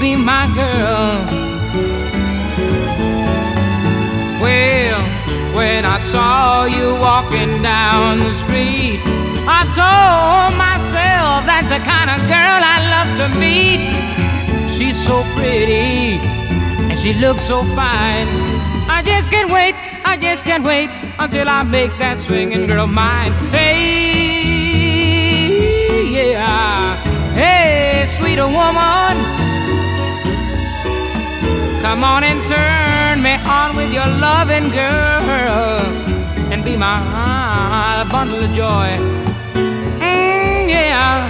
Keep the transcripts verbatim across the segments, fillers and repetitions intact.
be my girl. Well, when I saw you walking down the street, I told myself that's the kind of girl I love to meet. She's so pretty and she looks so fine. I just can't wait, I just can't wait until I make that swinging girl mine. Hey, yeah, hey, sweet woman, come on and turn me on with your loving, girl, and be my bundle of joy. Mm, yeah.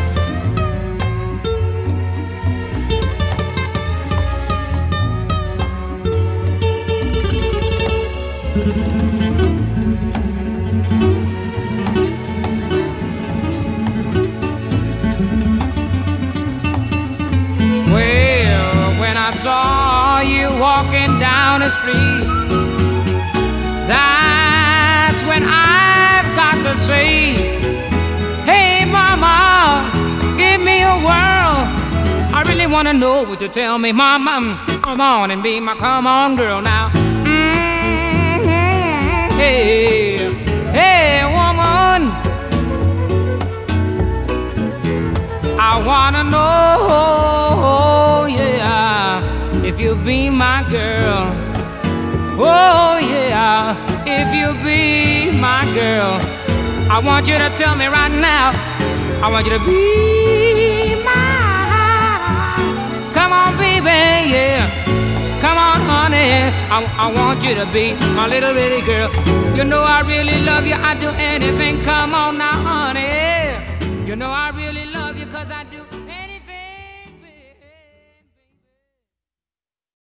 Well, when I saw you walking down the street, that's when I've got to say, hey mama, give me a whirl. I really want to know what you tell me, mama. Come on and be my come on girl now. Mm-hmm. Hey, hey woman, I want to know, yeah, if you be my girl. Oh yeah, if you be my girl, I want you to tell me right now. I want you to be mine. Come on, baby, yeah. Come on, honey. I, I want you to be my little bitty girl. You know I really love you. I'd do anything. Come on now, honey. You know I really.